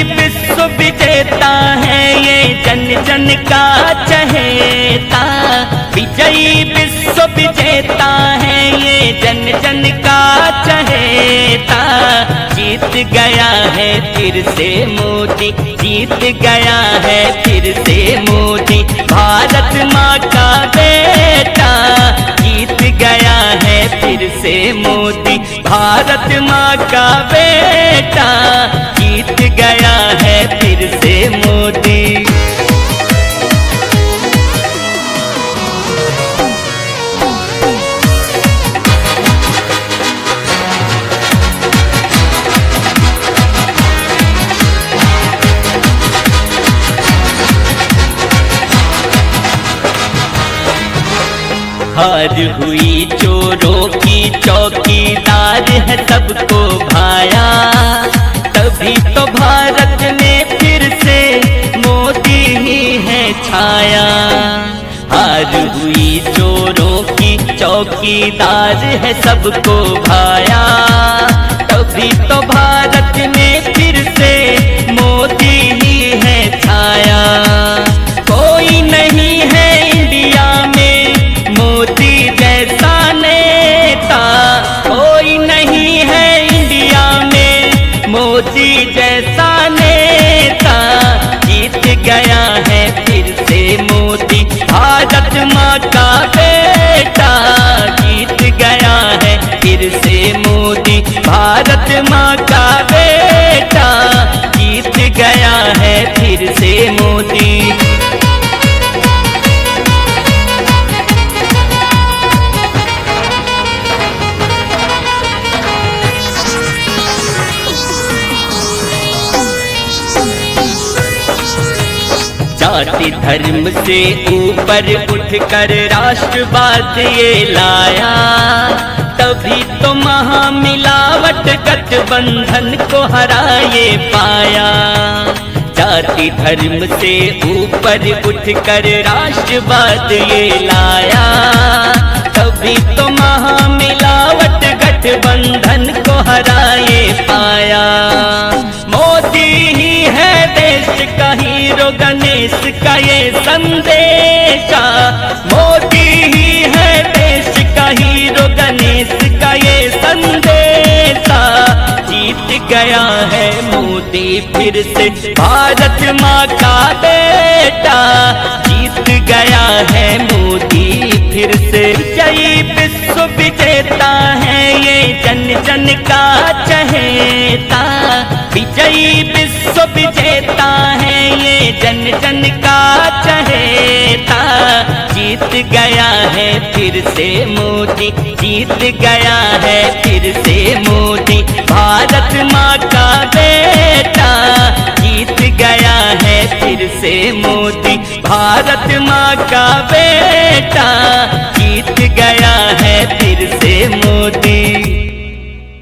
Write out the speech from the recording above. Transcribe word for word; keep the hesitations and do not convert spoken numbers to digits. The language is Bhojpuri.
विश्व विजेता है ये जन जन का चहेता। विजयी विश्व विजेता है ये जन जन का चहेता। जीत गया है फिर से मोदी, जीत गया है फिर से मोदी, भारत माँ का बेटा। जीत गया है फिर से मोदी, भारत माँ का बेटा। जीत गया है फिर से मोदी। हार हुई चोरों की चौकीदार है सबको भाया। तभी तो भारत में फिर से मोदी ही है छाया। हार हुई चोरों की चौकीदार है सबको भाया। तभी तो भारत में फिर से मोदी ही है छाया। कोई नहीं है इंडिया में मोदी जैसा नेता। कोई नहीं है इंडिया में मोदी जैसा नेता। जीत गया है फिर से मोदी, भारत माँ का बेटा। जीत गया है फिर से मोदी, भारत माँ का बेटा। जीत गया है फिर से मोदी। जाति धर्म से ऊपर उठकर राष्ट्रवाद ये लाया। तभी तो महामिलावट गठबंधन को हराए पाया। जाति धर्म से ऊपर उठकर राष्ट्रवाद ये लाया। तभी तो महामिलावट गठबंधन को हराए पाया। मोदी ही है देश का हीरो, गणेश का ये संदेशा। मोदी ही है देश का हीरो, गणेश का ये संदेशा। जीत गया है मोदी फिर से, भारत माँ का बेटा। जीत गया है मोदी फिर से। विजयी विश्व विजेता है ये जन जन का चहेता। विजयी विश्व विजेता है ये जन जन का चहेता। जीत गया है फिर से मोदी, जीत गया है फिर से मोदी, भारत माँ का बेटा। जीत गया है फिर से मोदी, भारत माँ का बेटा।